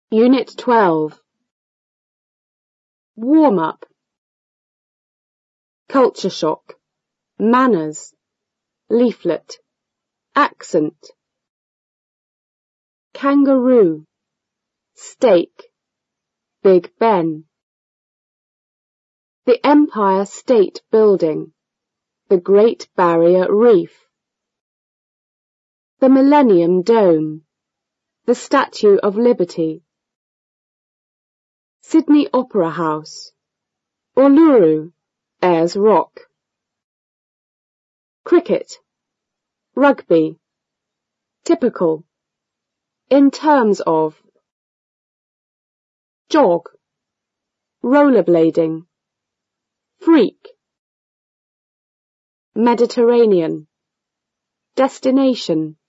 Unit 12. Warm-up. Culture shock. Manners. Leaflet. Accent. Kangaroo. Steak. Big Ben. The Empire State Building. The Great Barrier Reef. The Millennium Dome. The Statue of Liberty. Sydney Opera House. Uluru, Ayers Rock. Cricket. Rugby. Typical. In terms of. Jog. Rollerblading. Freak. Mediterranean. Destination.